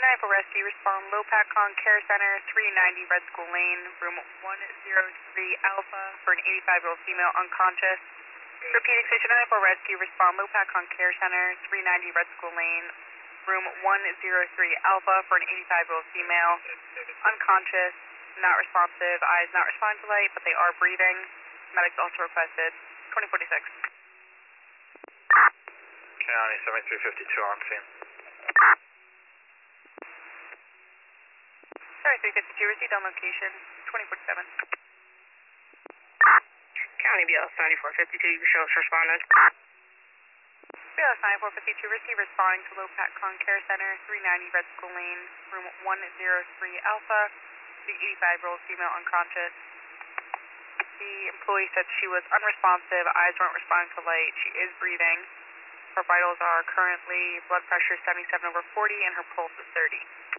for rescue, respond low PATCON Care Center, 390 Red School Lane, room 103 Alpha for an 85-year-old female unconscious. Repeating, station 9 for rescue, respond low PATCON Care Center, 390 Red School Lane, room 103 Alpha for an 85-year-old female unconscious, not responsive, eyes not responding to light, but they are breathing. Medics also requested. 2046. County 7352 on scene. Sorry, 352, received on location, 2047. County BLS 9452, your show is responded. BLS 9452, receive responding to low PATCON Care Center, 390 Red School Lane, room 103 Alpha, the 85-year-old female unconscious. The employee said she was unresponsive, eyes weren't responding to light, she is breathing. Her vitals are currently blood pressure 77/40 and her pulse is 30.